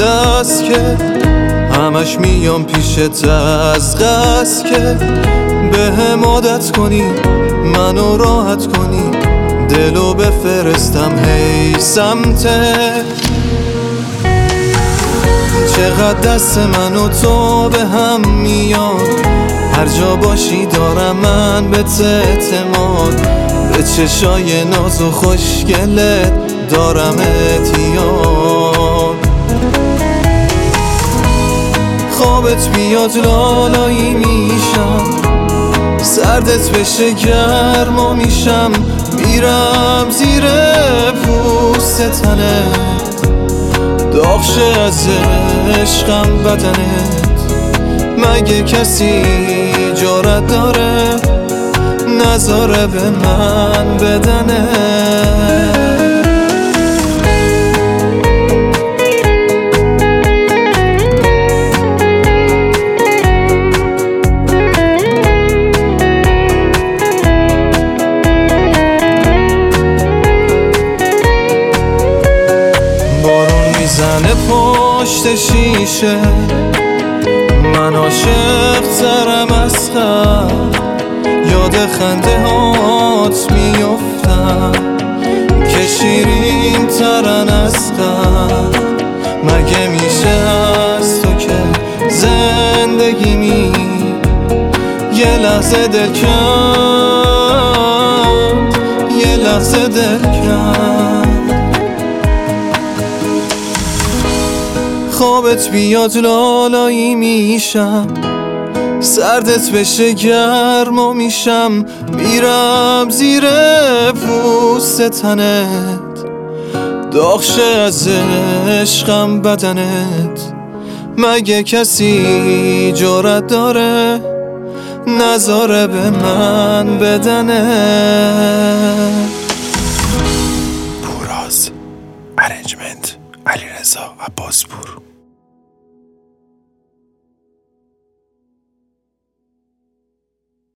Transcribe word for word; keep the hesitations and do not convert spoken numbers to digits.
دست که همش میام پیشت از قصد که به هم عادت کنی منو راحت کنی دلو بفرستم هی سمتت. چقدر دست من و تو به هم میاد هر جا باشی دارم من بهت اعتماد به چشای ناز و خوشگلت دارم اعتیاد. خوابت بیاد لالایی میشم سردت بشه گرما میشم میرم زیر پوست تنت داغ شه از عشقم بدنت. مگه کسی جرأت داره نذاره به من بدنه؟ میزنه پشت شیشه من عاشق ترم از قبل یاد خنده هات میفتم که شیرین ترن از قبل. مگه میشه از تو که زندگی می یه لحظه دل کند یه لحظه دل کند. خوابت بیاد لالایی میشم سردت بشه گرما میشم میرم زیر پوست تنت داغ شه از عشقم بدنت. مگه کسی جرأت داره نذاره به من بدنه؟ پوراز ارنجمنت علیرضا عباسپور.